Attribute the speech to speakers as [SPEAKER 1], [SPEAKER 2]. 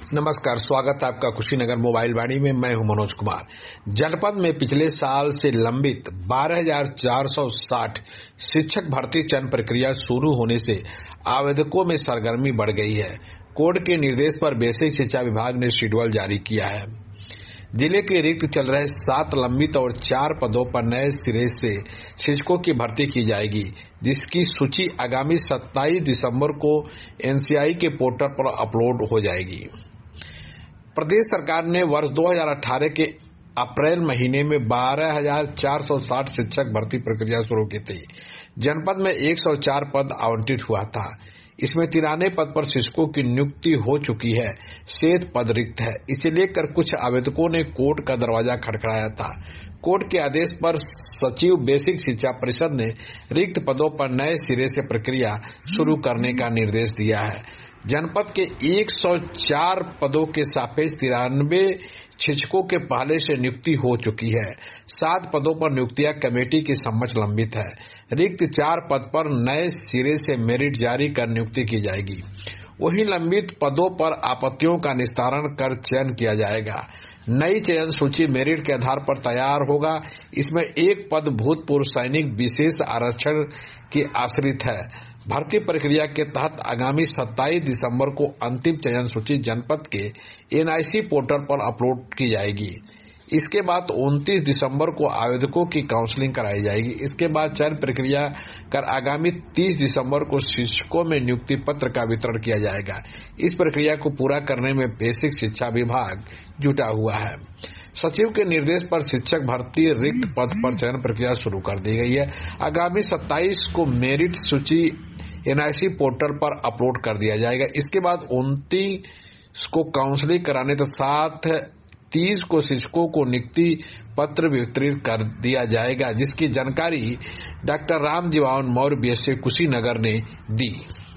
[SPEAKER 1] नमस्कार, स्वागत है आपका कुशीनगर मोबाइल वाणी में। मैं हूं मनोज कुमार। जनपद में पिछले साल से लंबित 12,460 शिक्षक भर्ती चयन प्रक्रिया शुरू होने से आवेदकों में सरगर्मी बढ़ गई है। कोर्ट के निर्देश पर बेसिक शिक्षा विभाग ने शेड्यूल जारी किया है। जिले के रिक्त चल रहे 7 लंबित और 4 पदों पर नए सिरे से शिक्षकों की भर्ती की जाएगी, जिसकी सूची आगामी 27 दिसंबर को एनसीआई के पोर्टल पर अपलोड हो जाएगी। प्रदेश सरकार ने वर्ष 2018 के अप्रैल महीने में 12,460 शिक्षक भर्ती प्रक्रिया शुरू की थी। जनपद में 104 पद आवंटित हुआ था। इसमें 93 पद पर शिक्षकों की नियुक्ति हो चुकी है, शेष पद रिक्त है। इसे लेकर कुछ आवेदकों ने कोर्ट का दरवाजा खटखटाया था। कोर्ट के आदेश पर सचिव बेसिक शिक्षा परिषद ने रिक्त पदों पर नए सिरे से प्रक्रिया शुरू करने का निर्देश दिया है। जनपद के 104 पदों के सापेक्ष 93 शिक्षकों के पहले से नियुक्ति हो चुकी है। 7 पदों पर नियुक्तियां कमेटी की समक्ष लंबित है। रिक्त 4 पद पर नए सिरे से मेरिट जारी कर नियुक्ति की जाएगी। वहीं लंबित पदों पर आपत्तियों का निस्तारण कर चयन किया जाएगा। नई चयन सूची मेरिट के आधार पर तैयार होगा। इसमें 1 पद भूतपूर्व सैनिक विशेष आरक्षण की आश्रित है। भर्ती प्रक्रिया के तहत आगामी 27 दिसंबर को अंतिम चयन सूची जनपद के एनआईसी पोर्टल पर अपलोड की जाएगी। इसके बाद 29 दिसंबर को आवेदकों की काउंसलिंग कराई जाएगी। इसके बाद चयन प्रक्रिया कर आगामी 30 दिसंबर को शिक्षकों में नियुक्ति पत्र का वितरण किया जाएगा। इस प्रक्रिया को पूरा करने में बेसिक शिक्षा विभाग जुटा हुआ है। सचिव के निर्देश पर शिक्षक भर्ती रिक्त पद पर चयन प्रक्रिया शुरू कर दी गई है। आगामी 27 को मेरिट सूची एनआईसी पोर्टल पर अपलोड कर दिया जाएगा। इसके बाद 29 को काउंसलिंग कराने के साथ 30 को शिक्षकों को नियुक्ति पत्र वितरित कर दिया जाएगा, जिसकी जानकारी डॉक्टर रामजीवन मौर्य बीएससी कुशीनगर ने दी।